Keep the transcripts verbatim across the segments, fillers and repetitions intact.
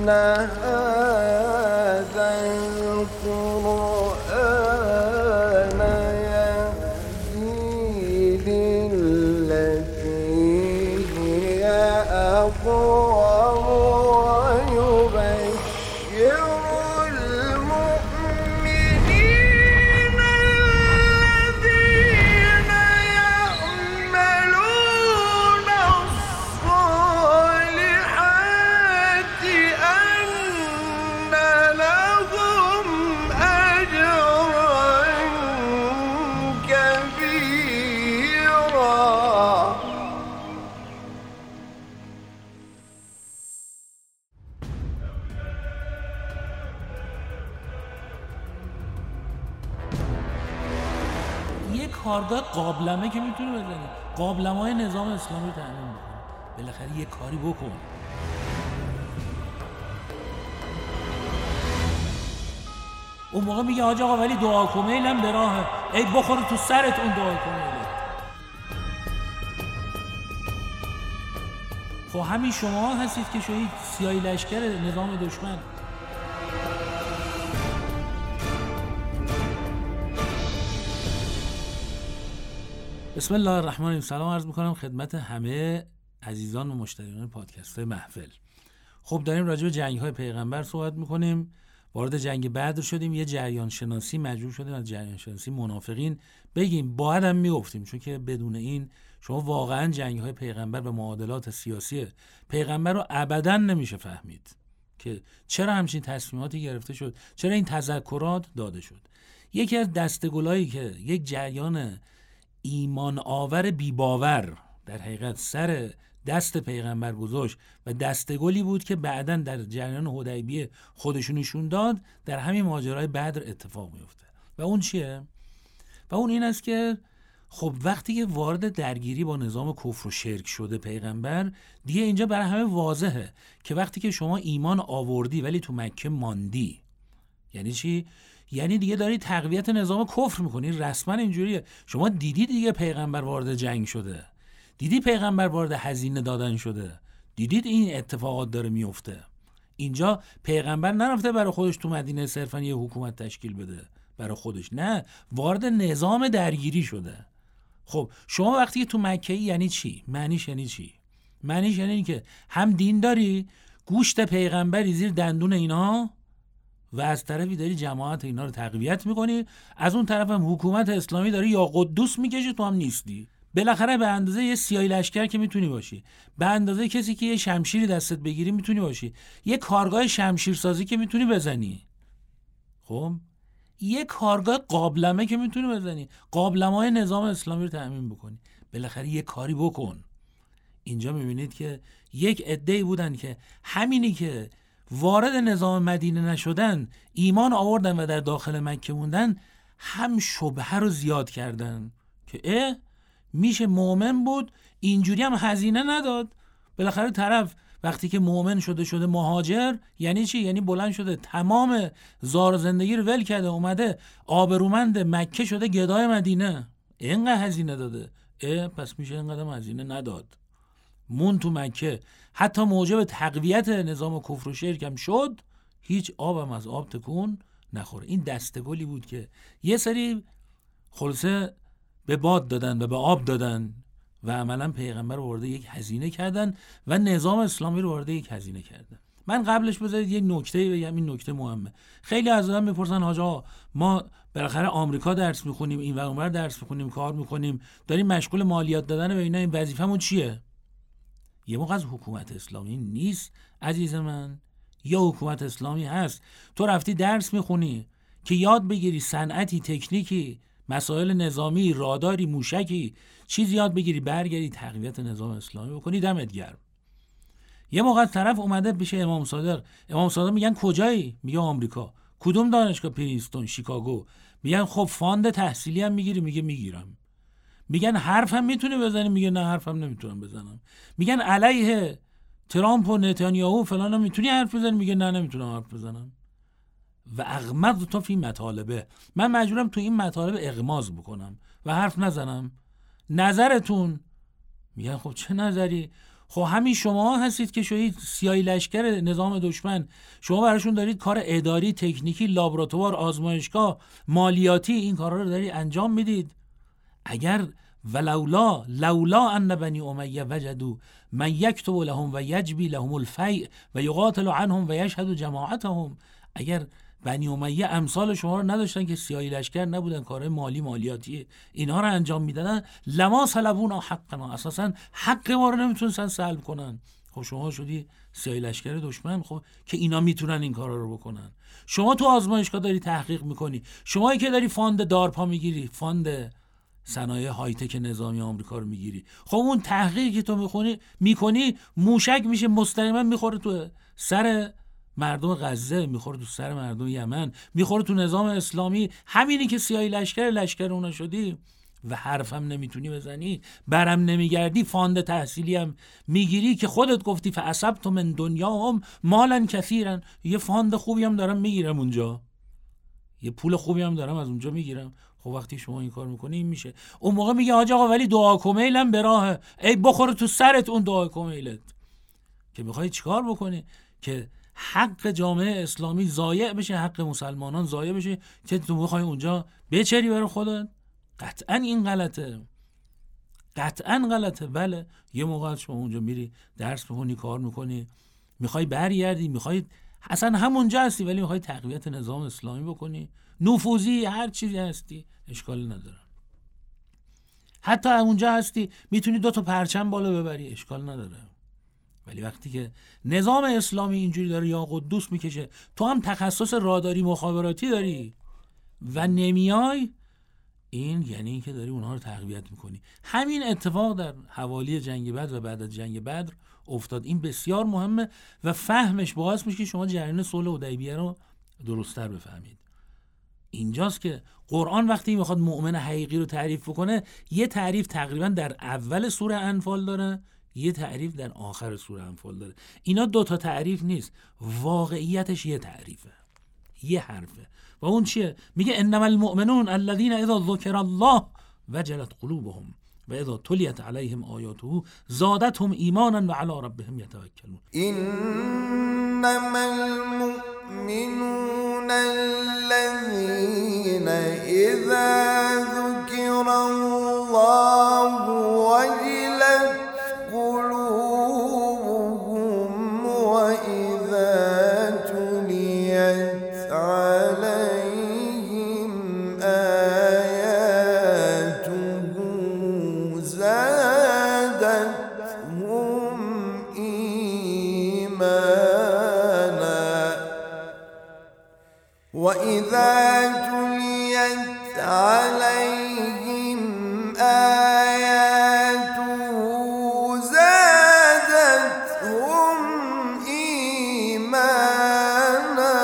هذا القرآن يهدي للتي هي أقوم ويبشر المؤمنين الذين يعملون الصالحات أن لهم أجرا كبيرا. یه کارگاه قابلمه که میتونی بزنی، قابلمه های نظام اسلامی رو تأمین بکنی. بالاخره یه کاری بکن. اون موقع میگه حاج آقا ولی دعا کمیلم به راهه. ای بخوره تو سرت اون دعا کمیله. خب همین شما هستید که شوید سیاهی لشکر نظام دشمن. بسم الله الرحمن الرحیم. سلام عرض میکنم خدمت همه عزیزان و مشتریان پادکست محفل. خب داریم راجع به جنگ های پیغمبر صحبت میکنیم. وارد جنگ بدر شدیم، یه جریان شناسی مجبور شدیم از جریان شناسی منافقین بگیم. باید هم میگفتیم، چون که بدون این شما واقعا جنگ های پیغمبر و معادلات سیاسی پیغمبر رو ابدا نمیشه فهمید که چرا همچین تصمیماتی گرفته شد، چرا این تذکرات داده شد. یکی از دستگلایی که یک جریان ایمان آور بی باور در حقیقت سر دست پیغمبر گذاشت و دستگلی بود که بعداً در جریان حدیبیه خودشون نشون داد، در همین ماجرای بدر اتفاق میفته. و اون چیه؟ و اون این است که خب وقتی که وارد درگیری با نظام کفر و شرک شده پیغمبر، دیگه اینجا برای همه واضحه که وقتی که شما ایمان آوردی ولی تو مکه ماندی، یعنی چی؟ یعنی دیگه داری تقویت نظام کفر میکنی. رسما اینجوریه. شما دیدی دیگه پیغمبر وارد جنگ شده، دیدی پیغمبر وارد هزینه دادن شده، دیدید این اتفاقات داره میفته. اینجا پیغمبر نرفته برای خودش تو مدینه صرفا یه حکومت تشکیل بده برای خودش، نه، وارد نظام درگیری شده. خب شما وقتی که تو مکه‌ای یعنی چی؟ معنیش یعنی چی؟ معنیش یعنی این که هم دین داری، گوشت پیغمبری زیر دندون اینا، و از طرفی داری جماعت اینا رو تقویت میکنی، از اون طرف هم حکومت اسلامی داری یا قدوس میکشه، تو هم نیستی. بالاخره به اندازه یه سیاهی لشکر که میتونی باشی، به اندازه کسی که یه شمشیری دستت بگیری میتونی باشی، یه کارگاه شمشیرسازی که میتونی بزنی، خب یه کارگاه قابلمه که میتونی بزنی، قابلمه‌های نظام اسلامی رو تأمین بکنی. بالاخره یه کاری بکن. اینجا میبینید که یک عده‌ای بودن که همینی که وارد نظام مدینه نشدن، ایمان آوردن و در داخل مکه موندن، هم شبهه رو زیاد کردن که اه میشه مؤمن بود اینجوری هم هزینه نداد. بالاخره طرف وقتی که مؤمن شده شده مهاجر، یعنی چی؟ یعنی بلند شده تمام زار زندگی رو ول کرده، اومده آبرومند مکه شده گدای مدینه. اینقدر هزینه داده، اه پس میشه اینقدر هزینه نداد، مون تو مکه، حتی موجب تقویت نظام کفر و شرک هم شد، هیچ آبم از آب تکون نخوره. این دستگلی بود که یه سری خلاصه به باد دادن و به آب دادن و عملا پیغمبر رو وارد یک هزینه کردن و نظام اسلامی رو وارد یک هزینه کردن. من قبلش بذارید یک نکته بگم، این نکته مهمه. خیلی از آدم میپرسن حاج آقا ما بالاخره آمریکا درس میخونیم، این ور اونور درس میخونیم، کار میکنیم، داریم مشغول مالیات دادن و اینا، این وظیفمون چیه؟ یه موقع از حکومت اسلامی نیست عزیز من، یا حکومت اسلامی هست. تو رفتی درس میخونی که یاد بگیری صنعتی، تکنیکی، مسائل نظامی، راداری، موشکی، چیز یاد بگیری، برگردی تقویت نظام اسلامی بکنی، دمت گرم. یه موقع طرف اومده پیش امام صادق، امام صادق میگن کجایی؟ میگه آمریکا. کدوم دانشگاه؟ پرینستون، شیکاگو. میگن خب فاند تحصیلی هم میگیری؟ میگه میگیرم. میگن حرفم میتونی بزنی؟ میگه نه حرفم نمیتونم بزنم. میگن علیه ترامپ و نتانیاهو فلان میتونی حرف بزنی؟ میگه نه نمیتونم حرف بزنم. و اغمض تو فی مطالبه، من مجبورم تو این مطالب اغماض بکنم و حرف نزنم. نظرتون؟ میگن خب چه نظری؟ خب همین شما هستید که شوید سیاهی لشکر نظام دشمن. شما براشون دارید کار اداری، تکنیکی، لابراتوار، آزمایشگاه، مالیاتی این کارا رو دارید انجام میدید. اگر ولولا لولا ان بنی امیه وجدوا من یکتب لهم و یجبی لهم الفیء و یقاتل عنهم و یشهد جماعتهم، اگر بنی امیه امثال شما رو نداشتن که سیاهی لشکر نبودن، کارهای مالی مالیاتی اینها رو انجام میدادن، لما سلبونا حقنا، اساسا حق ما رو نمیتونستن سلب کنن. خب شما شدی سیاهی لشکر دشمن، خب که اینا میتونن این کارا رو بکنن. شما تو آزمایشگاه داری تحقیق میکنی، شمایی که داری فاند دارپا میگیری، فاند صنایع های تک نظامی آمریکا رو میگیری، خب اون تحقیقی که تو میخونی میکنی موشک میشه مستقیما میخوره تو سر مردم غزه، میخوره تو سر مردم یمن، میخوره تو نظام اسلامی. همینی که سیاهی لشکر لشکر اونا شدی و حرفم نمیتونی بزنی، برم نمیگردی، فاند تحصیلی هم میگیری که خودت گفتی فاصبت من دنیاهم مالا کثیرا، یه فاند خوبی هم دارم میگیرم اونجا، یه پول خوبی هم دارم از اونجا میگیرم. خب وقتی شما این کار میکنی این میشه. اون موقع میگه حاج آقا ولی دعا کمیلم به راهه. ای بخوره تو سرت اون دعا کمیلت که میخوای چیکار بکنی که حق جامعه اسلامی ضایع بشه، حق مسلمانان ضایع بشه، که تو میخوای اونجا بچری برای خودت. قطعا این غلطه، قطعا غلطه. بله یه موقع شما اونجا میری درس میخونی، کار میکنی، میخوای برگردی، میخوای اصلا همونجا هستی ولی میخوای تقویت نظام اسلامی بکنی، نفوذی هر چیزی هستی، اشکال نداره. حتی اونجا هستی میتونی دو تا پرچم بالا ببری، اشکال نداره. ولی وقتی که نظام اسلامی اینجوری داره یا قدوس میکشه، تو هم تخصص راداری مخابراتی داری و نمیای، این یعنی این که داری اونها رو تقویت میکنی. همین اتفاق در حوالی جنگ بدر و بعد از جنگ بدر افتاد. این بسیار مهمه و فهمش باعث میشه که شما جریان صلح حدیبیه رو درست‌تر بفهمید. اینجاست که قرآن وقتی میخواد مؤمن حقیقی رو تعریف بکنه، یه تعریف تقریبا در اول سوره انفال داره، یه تعریف در آخر سوره انفال داره. اینا دو تا تعریف نیست، واقعیتش یه تعریفه، یه حرفه. و اون چیه؟ میگه انما المؤمنون الذين اذا ذکر الله وجلت قلوبهم و اذا تلیت علیهم آیاته زادتهم ایمانا و علی ربهم یتوکلون. انما المؤمنون الذين اذا ذكر الله وجلت قلوبهم واذا تليت عليهم آياته زادتهم إيمانا وإذا تليت عليهم آياته زادتهم إيمانا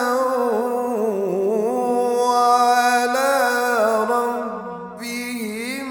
وعلى ربهم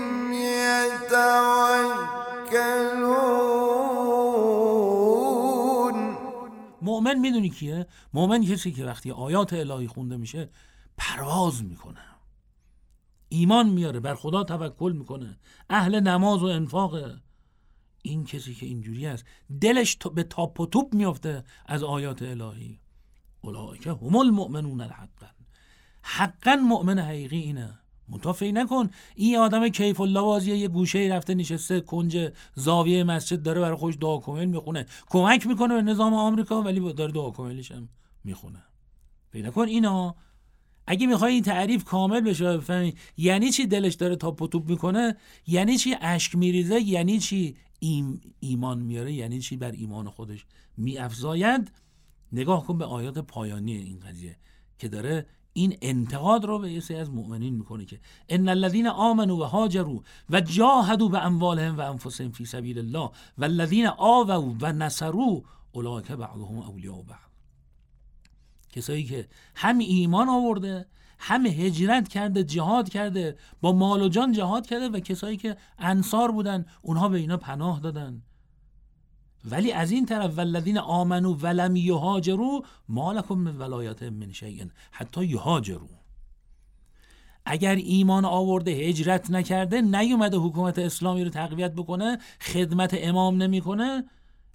يتوكلون. مؤمن میدونی کیه؟ مؤمن کسی که وقتی آیات الهی خونده میشه پرواز میکنه، ایمان میاره، بر خدا توکل میکنه، اهل نماز و انفاقه. این کسی که اینجوری است دلش به تاپ و توپ میافته از آیات الهی. اولئک هم المؤمنون الحقا، حقا مؤمن حقیقی اینه. متوفی نکن این آدم کیف الله بازیه یه گوشه رفته نشسته کنج زاویه مسجد داره برای خودش دعا کمیل میخونه، کمک میکنه به نظام آمریکا ولی داره دعا کمیلش هم میخونه. پیدا کن اینا. اگه میخوای این تعریف کامل بشه بفهمی یعنی چی دلش داره تاپ و توپ میکنه، یعنی چی اشک میریزه، یعنی چی ایم ایمان میاره، یعنی چی بر ایمان خودش میافزاید، نگاه کن به آیات پایانی این قضیه که داره این انتقاد رو به یه سری از مؤمنین میکنه که ان الذين آمنوا و هاجروا و جاهدوا باموالهم و انفسهم فی سبیل الله والذین آووا و نصروا اولئک بعضهم اولیاء بعض. کسایی که هم ایمان آورده، هم هجرت کرده، جهاد کرده، با مال و جان جهاد کرده، و کسایی که انصار بودن اونها به اینا پناه دادن. ولی از این طرف والذین آمنوا ولم یهاجروا ما لکم من ولایتهم من شیء حتی یهاجروا. اگر ایمان آورده هجرت نکرده، نیومده حکومت اسلامی رو تقویت بکنه، خدمت امام نمیکنه،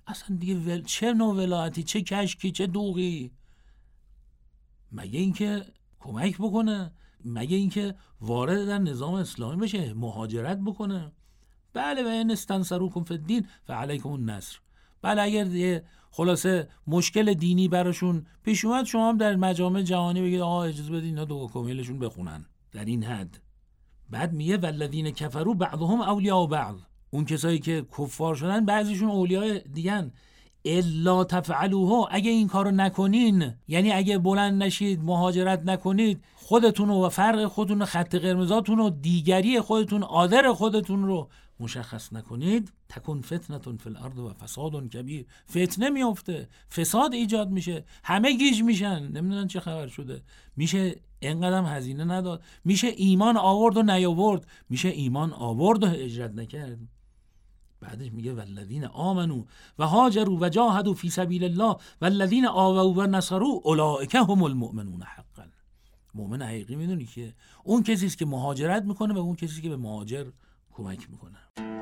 اصلا دیگه ول... چه نوع ولایتی، چه کشکی، چه دوغی؟ مگه اینکه کمک بکنه، مگه اینکه وارد در نظام اسلامی بشه، مهاجرت بکنه. بله و این استنصروکم فی الدین فعلیکم النصر. بله اگر دیگه خلاصه مشکل دینی براشون پیش اومد، شما هم در مجامع جهانی بگید آقا اجازه بدید اینا دو کمیلشون بخونن در این حد. بعد میگه والذین کفروا بعضهم اولیاء بعض، اون کسایی که کفار شدن بعضیشون اولیاء دیگن. الا تفعلوها، اگه این کارو نکنین، یعنی اگه بلند نشید مهاجرت نکنید، خودتون و فرق خودتون و خط قرمزاتون و دیگری خودتون، آذر خودتون رو مشخص نکنید، تکون فتنه فی الارض و فساد کبیر، فتنه میفته، فساد ایجاد میشه، همه گیج میشن، نمیدونن چه خبر شده، میشه اینقدرم هزینه نداد، میشه ایمان آورد و نیاورد، میشه ایمان آورد و هجرت نکرد. بعدش میگه والذین آمنوا و هاجروا و جاهدوا فی سبیل الله والذین آووا و نصروا اولئک هم المؤمنون حقا. مؤمن حقیقی میدونی که اون کسی است که مهاجرت میکنه و اون کسی است که به مهاجر کمک میکنه.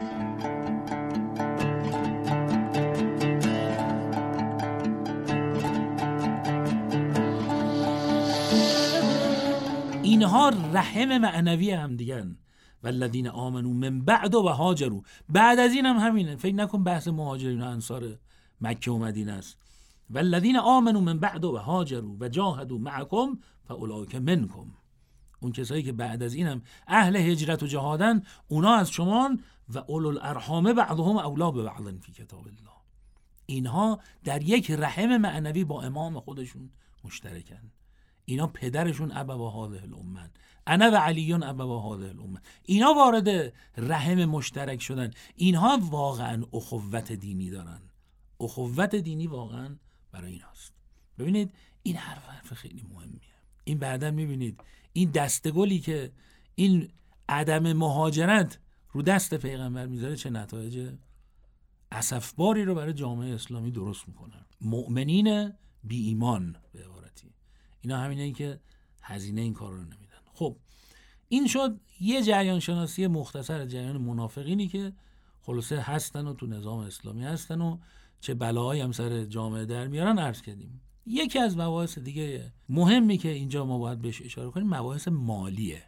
اینها رحم معنوی هم دیگن. والذین آمنوا من بعد و هاجروا، بعد از این هم همینه. فکر نکن بحث مهاجرین و انصار مکه و مدینه است. والذین آمنوا من بعد و هاجروا و جاهدوا معکم فاولئک منکم، اون کسایی که بعد از این هم اهل هجرت و جهادن، اونا از شما. و اولو الارحام بعضهم اولا ببعض فی کتاب الله، اینها در یک رحم معنوی با امام خودشون مشترکن. اینا پدرشون ابوا هذه الامه، انا و علیون ابوا هذه الامه، اینا وارد رحم مشترک شدن. اینها واقعا اخوت دینی دارن، اخوت دینی واقعا برای ایناست. ببینید این حرف حرف خیلی مهمیه. این بعدا میبینید این دستگلی که این عدم مهاجرت رو دست پیغمبر میذاره چه نتایج اسفباری رو برای جامعه اسلامی درست میکنه. مؤمنین بی ایمان به عبارتی، اینا همینه این که هزینه این کار رو نمیدن. خب این شد یه جریان شناسی مختصر جریان منافقینی که خلاصه هستن و تو نظام اسلامی هستن و چه بلاهایی هم سر جامعه در میارن عرض کردیم. یکی از مباحث دیگه مهمی که اینجا ما باید بهش اشاره کنیم مباحث مالیه،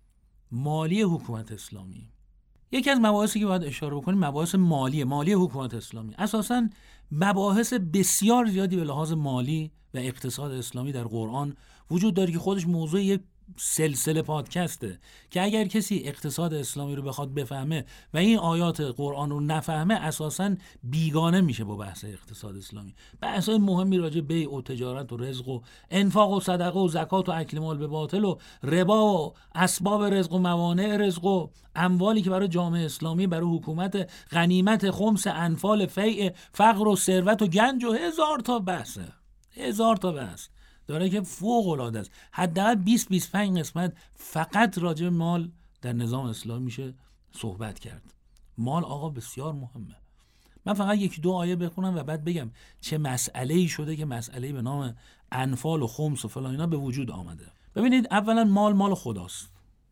مالی حکومت اسلامی. یکی از مباحثی که باید اشاره بکنیم مباحث مالی مالی حکومت اسلامی. اساساً مباحث بسیار زیادی به لحاظ مالی و اقتصاد اسلامی در قرآن وجود داره که خودش موضوع یک سلسله پادکسته که اگر کسی اقتصاد اسلامی رو بخواد بفهمه و این آیات قرآن رو نفهمه اساساً بیگانه میشه با بحث اقتصاد اسلامی. بحث‌های مهمی راجع به بیع و تجارت و رزق و انفاق و صدقه و زکات و اکل مال به باطل و ربا و اسباب رزق و موانع رزق و اموالی که برای جامعه اسلامی، برای حکومت، غنیمت، خمس، انفال، فیء، فقر و ثروت و گنج و هزار تا بحثه، هزار تا بحث داره که فوق العاده است. حداقل بیست تا بیست و پنج قسمت فقط راجع به مال در نظام اسلامی میشه صحبت کرد. مال آقا بسیار مهمه. من فقط یکی دو آیه بخونم و بعد بگم چه مسئله‌ای شده که مسئله به نام انفال و خمس و فلان اینا به وجود آمده. ببینید اولا مال مال خداست.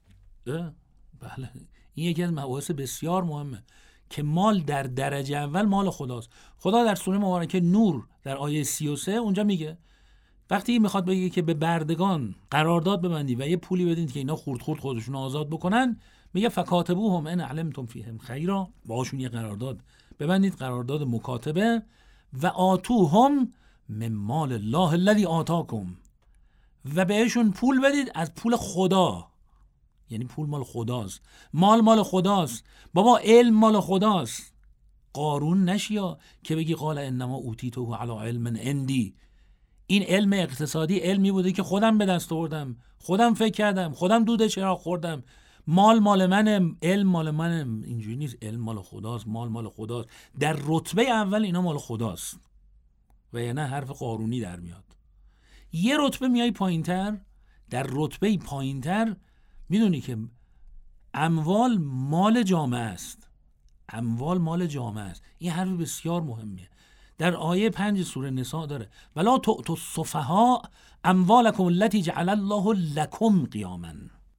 بله این یکی از مباحث بسیار مهمه که مال در درجه اول مال خداست. خدا در سوره مبارکه نور در آیه سی و سه اونجا میگه وقتی میخواد بگه که به بردگان قرارداد ببندید و یه پولی بدید که اینا خورد خورد خودشون آزاد بکنن، میگه فکاتبوهم ان علمتم فیهم خیرا، باهاشون یه قرارداد ببندید، قرارداد مکاتبه، و آتوهم من مال الله الذی آتاکم، و بهشون پول بدید از پول خدا. یعنی پول مال خداست، مال مال خداست، بابا علم مال خداست. قارون نشیا که بگی قال انما اوتیته علی علم عندی، این علم اقتصادی علمی بوده که خودم به دست آوردم، خودم فکر کردم، خودم دود چراغ خوردم، مال مال منه، علم مال منه. اینجوری نیست، علم مال خداست، مال مال خداست. در رتبه اول اینا مال خداست و یا نه حرف قارونی در میاد. یه رتبه میای پایینتر، در رتبه پایینتر میدونی که اموال مال جامعه است، اموال مال جامعه است. این حرف بسیار مهمیه. در آیه پنج سوره نساء داره ولا تؤتوا السفهاء اموالکم التي جعل الله لكم قیاما،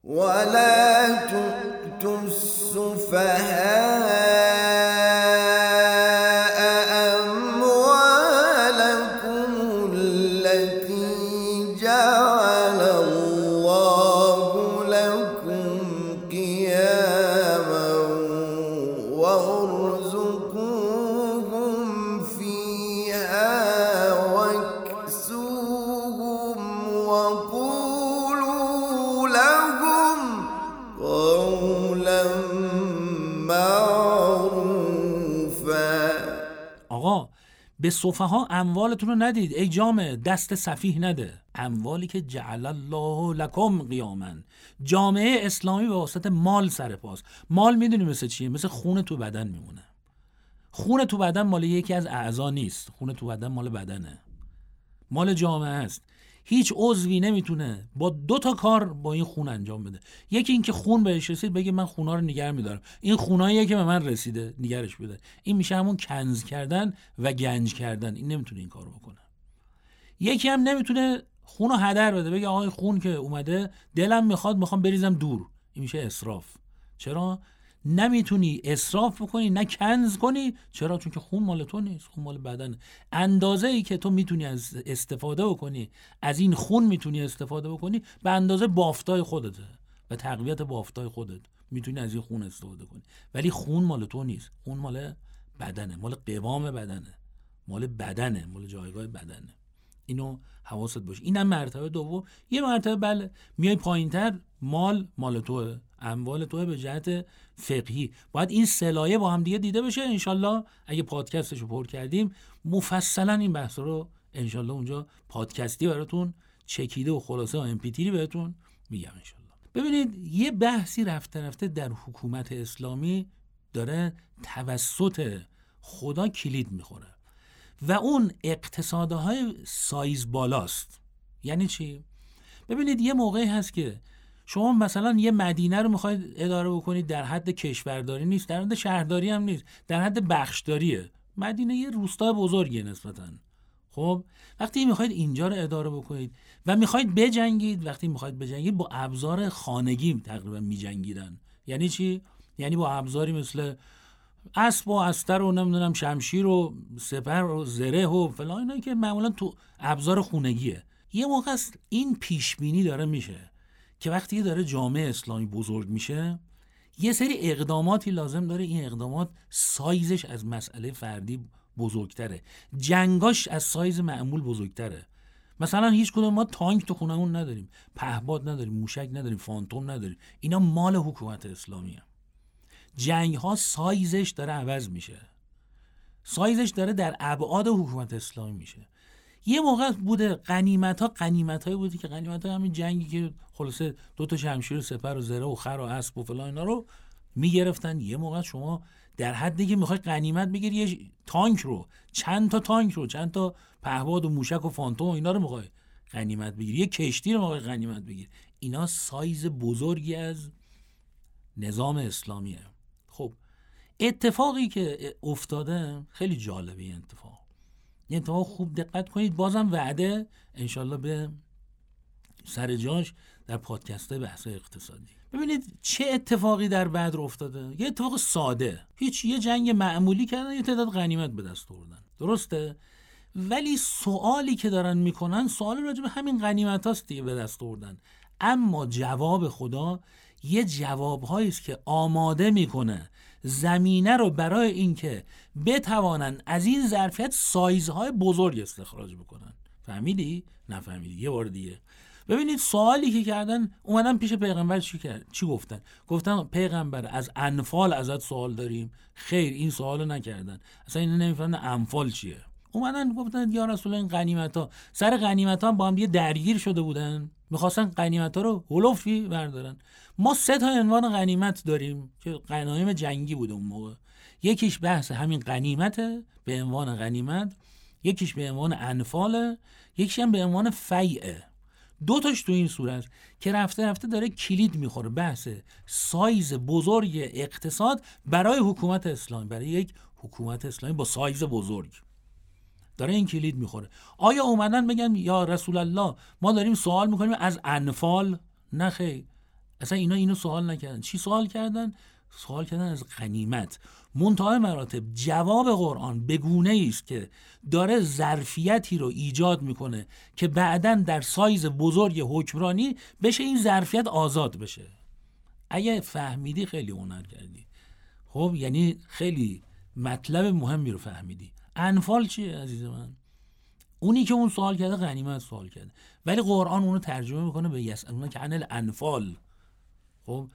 ولا تؤتوا السفهاء به سفها اموالتون رو ندید ای جامعه، دست سفیه نده. اموالی که جعل الله لکم قیاما، جامعه اسلامی به واسطه مال سر پاست. مال میدونی مثل چیه؟ مثل خون تو بدن میمونه. خون تو بدن مال یکی از اعضا نیست، خون تو بدن مال بدنه، مال جامعه است. هیچ عضوی نمیتونه با دو تا کار با این خون انجام بده. یکی این که خون بهش رسید بگه من خونا رو نگه میدارم، این خوناییه که به من رسیده نگرش بده. این میشه همون کنز کردن و گنج کردن. این نمیتونه این کارو بکنه. یکی هم نمیتونه خونو هدر بده، بگه آقای خون که اومده دلم میخواد میخوام بریزم دور. این میشه اسراف. چرا؟ نمیتونی اسراف بکنی نه کنز کنی. چرا؟ چون که خون مال تو نیست، خون مال بدنه. اندازه ای که تو میتونی از استفاده بکنی از این خون میتونی استفاده بکنی به اندازه بافتای خودته و تقویت بافتای خودت میتونی از این خون استفاده کنی. ولی خون مال تو نیست، خون مال بدنه، مال قوام بدنه، مال بدنه، مال جایگاه بدنه. اینو حواست باشه. اینم مرتبه دوم. یه مرتبه بله میای پایینتر، مال مال توه، اموال توه به جهت فقهی. باید این سلایه با هم دیگه دیده بشه. انشالله اگه پادکستشو پر کردیم مفصلا این بحث رو انشالله اونجا پادکستی براتون چکیده و خلاصه و امپیتیری بهتون میگم انشالله. ببینید یه بحثی رفته رفته در حکومت اسلامی داره توسط خدا کلید میخوره و اون اقتصادهای سایز بالاست. یعنی چی؟ ببینید یه موقعی هست که شما مثلا یه مدینه رو میخواید اداره بکنید، در حد کشورداری نیست، در حد شهرداری هم نیست، در حد بخشداریه. مدینه یه روستای بزرگیه نسبتاً. خب وقتی میخواید اینجا رو اداره بکنید و میخواید بجنگید، وقتی میخواید بجنگید با ابزار خانگی تقریبا میجنگیدن. یعنی چی؟ یعنی با ابزاری مثل اسب و استر و نمیدونم شمشیر و سپر و زره و فلان، اینا که معمولا تو ابزار خونگیه. یه موقع است این پیش بینی داره میشه که وقتی داره جامعه اسلامی بزرگ میشه یه سری اقداماتی لازم داره. این اقدامات سایزش از مسئله فردی بزرگتره، جنگاش از سایز معمول بزرگتره. مثلا هیچ کدوم ما تانک تو خونمون نداریم، پهپاد نداریم، موشک نداریم، فانتوم نداریم. اینا مال حکومت اسلامیه. جنگ ها سایزش داره عوض میشه، سایزش داره در ابعاد حکومت اسلامی میشه. یه موقع بوده غنیمت ها غنیمت هایی بوده که غنیمت ها همین جنگی که خلاصه دو تا شمشیر و سپر و زره و خر و اسب و فلان اینا رو میگرفتن. یه موقع شما در حدی که میخوای غنیمت بگیری یه تانک رو، چند تا تانک رو، چند تا پهپاد و موشک و فانتوم و اینا رو میخوای غنیمت بگیری، یه کشتی رو میخوای غنیمت بگیری. اینا سایز بزرگی از نظام اسلامیه. خب اتفاقی که افتاده خیلی جالبه. این اتفاق این اتفاق خوب دقت کنید، بازم وعده انشالله به سر جاش در پادکست بحث اقتصادی. ببینید چه اتفاقی در بدر افتاده. یه اتفاق ساده، هیچ یه جنگ معمولی کردن، یه تعداد غنیمت به دست آوردن، درسته؟ ولی سوالی که دارن میکنن سوال راجع به همین غنیمت هاست دیگه، به دست آوردن. اما جواب خدا یه جوابهایی است که آماده میکنه زمینه رو برای اینکه بتوانن از این ظرفیت سایزهای بزرگ استخراج بکنن. فهمیدی؟ نفهمیدی؟ یه بار دیگه ببینید سوالی که کردن، اومدن پیش پیغمبر چی کرد؟ چی گفتن؟ گفتن پیغمبر از انفال ازت سوال داریم. خیر، این سوالو نکردن، اصلا اینا نمیفهمن انفال چیه. اومدن گفتن یا رسول الله این غنیمت‌ها، سر غنیمت‌ها با هم دیگه درگیر شده بودن، می‌خواستن غنیمت‌ها رو هلوفی بردارن. ما سه تا عنوان غنیمت داریم که غنایم جنگی بوده اون موقع. یکیش بحث همین غنیمته به عنوان غنیمت، یکیش به عنوان انفال، یکیش هم به عنوان فیعه. دو تاش تو این صورت که رفته رفته داره کلید میخوره بحث سایز بزرگ اقتصاد برای حکومت اسلامی، برای یک حکومت اسلامی با سایز بزرگ داره این کلید میخوره. آیا اومدن بگن یا رسول الله ما داریم سوال میکنیم از انفال؟ نه خیر، اصلا اینا اینو سوال نکردن. چی سوال کردن؟ سوال کردن از غنیمت. منتهای مراتب جواب قرآن به گونه‌ای است که داره ظرفیتی رو ایجاد میکنه که بعداً در سایز بزرگ حکمرانی بشه این ظرفیت آزاد بشه. اگه فهمیدی خیلی هنر کردی. خب یعنی خیلی مطلب مهمی رو فهمیدی. انفال چیه عزیز من؟ اونی که اون سوال کرده غنیمت سوال کرده، ولی قرآن اونو ترجمه میکنه به یسألونک عن الانفال. خب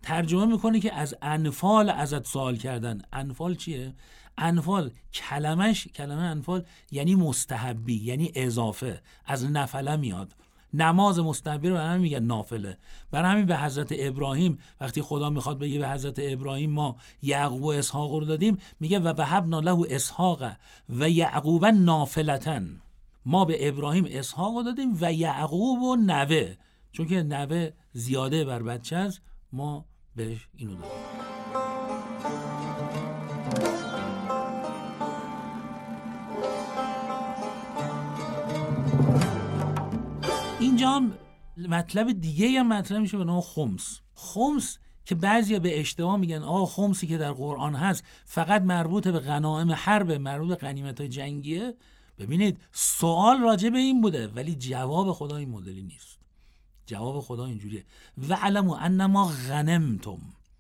ترجمه میکنه که از انفال ازت سوال کردن. انفال چیه؟ انفال کلمش کلمه انفال یعنی مستحبی، یعنی اضافه، از نفله میاد. نماز مستحبی رو برای همین میگن نافله. برای همین به حضرت ابراهیم وقتی خدا میخواد بگه به حضرت ابراهیم ما یعقوب و اسحاق رو دادیم، میگه و وهبنا له اسحاق و یعقوب نافلتن. ما به ابراهیم اسحاق رو دادیم و یعقوب و نوه، چون که نوه زیاده بر بچه است، ما بهش اینو دادیم. اینجا هم مطلب دیگه هم مطرح میشه به نام خمس. خمس که بعضیا به اشتباه میگن آه خمسی که در قرآن هست فقط مربوط به غنایم حرب، مربوط به غنیمت‌های جنگیه. ببینید سوال راجع به این بوده ولی جواب خدا این مدلی نیست. جواب خدا اینجوریه و علموا انما غنمتم.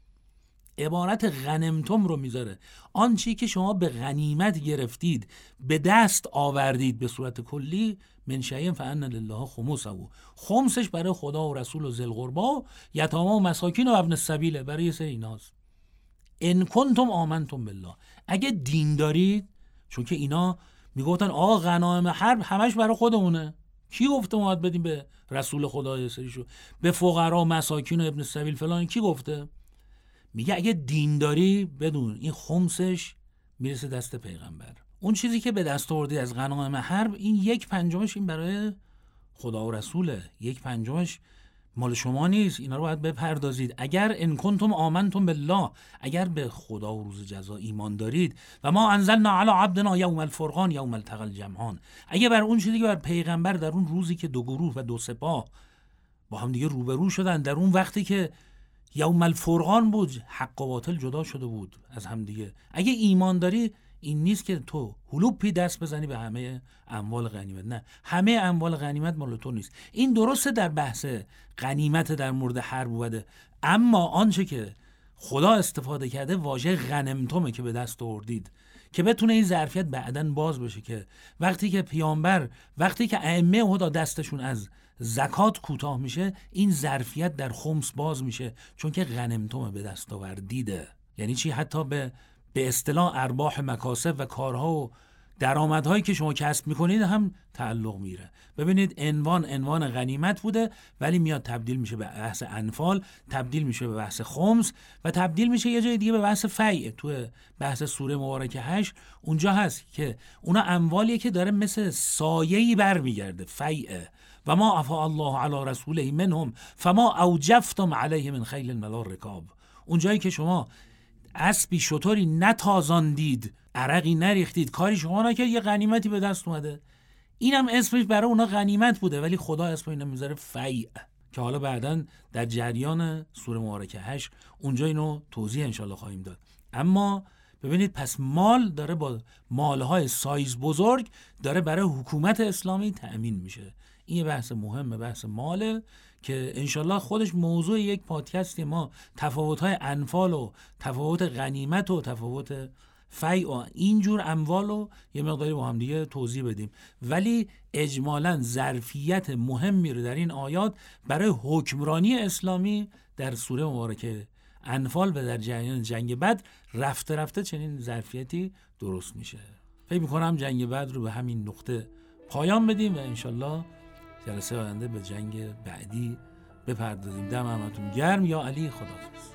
عبارت غنمتم رو میذاره. آن چی که شما به غنیمت گرفتید، به دست آوردید به صورت کلی، من شیء فان لله خمسه. خمسش برای خدا و رسول و ذی القربی و یتاما و مساکین و ابن السبیل، برای سه ایناست. ان کنتم آمنتم بالله، اگه دین دارید. چون که اینا میگفتن آقا غنایم حرب همش برای خودمونه، کی گفته ما باید بدیم به رسول خدا یه سریشو، به فقرا مساکین و ابن السبیل فلان؟ کی گفته؟ میگه اگه دین داری بدون این خمسش میرسه دست پیغمبر. اون چیزی که به دست آوردی از غنایم حرب، این یک پنجمش این برای خدا و رسوله، یک پنجمش مال شما نیست. اینا رو باید بپردازید. اگر ان کنتم آمنتم بالله، اگر به خدا و روز جزا ایمان دارید، و ما انزلنا علی عبدنا یوم الفرقان یوم التقى الجمعان، اگه بر اون چیزی که بر پیغمبر در اون روزی که دو گروه و دو سپاه با هم دیگه روبرو شدن، در اون وقتی که یوم الفرقان بود، حق و باطل جدا شده بود از هم دیگه، اگه ایمان داری، این نیست که تو هلوپی دست بزنی به همه اموال غنیمت. نه، همه اموال غنیمت مال تو نیست. این درسته در بحث غنیمت در مورد حرب بوده، اما آنچه که خدا استفاده کرده واژه غنمتمه که به دست آوردید، که بتونه این ظرفیت بعدن باز بشه، که وقتی که پیامبر، وقتی که ائمه هدا دستشون از زکات کوتاه میشه، این ظرفیت در خمس باز میشه، چون که غنمتم به دست آوردیده. یعنی چی؟ حتی به به اصطلاح ارباح مکاسب و کارها و درآمدهایی که شما کسب میکنید هم تعلق میره. ببینید عنوان عنوان غنیمت بوده ولی میاد تبدیل میشه به بحث انفال، تبدیل میشه به بحث خمس و تبدیل میشه یه جای دیگه به بحث فیع. تو بحث سوره مبارکه هشت اونجا هست که اونا اموالیه که داره مثل سایه‌ای برمیگرده، فیع. و ما عفا الله علی رسوله منهم فما اوجفتم علیه من خیل ولا رکاب. اونجایی که شما اسبی شطوری نتازاندید، عرقی نریختید، کاری شما نکرد، یه غنیمتی به دست اومده. اینم اسمش برای اونا غنیمت بوده ولی خدا اسم اینو میذاره فیع، که حالا بعداً در جریان سوره مبارکه هشت اونجا اینو توضیح انشالله خواهیم داد. اما ببینید پس مال داره با مالهای سایز بزرگ داره برای حکومت اسلامی تأمین میشه. این یه بحث مهمه، بحث ماله، که انشالله خودش موضوع یک پادکستی. ما تفاوت‌های انفال و تفاوت غنیمت و تفاوت فیع و اینجور اموال رو یه مقداری با هم دیگه توضیح بدیم، ولی اجمالاً ظرفیت مهمی رو در این آیات برای حکمرانی اسلامی در سوره مبارکه انفال و در جریان جنگ بدر رفته رفته چنین ظرفیتی درست میشه. فکر می‌کنم جنگ بدر رو به همین نقطه پایان بدیم و انشالله جلسه آینده به جنگ بعدی بپردازیم. دم همتون گرم. یا علی، خداحافظ.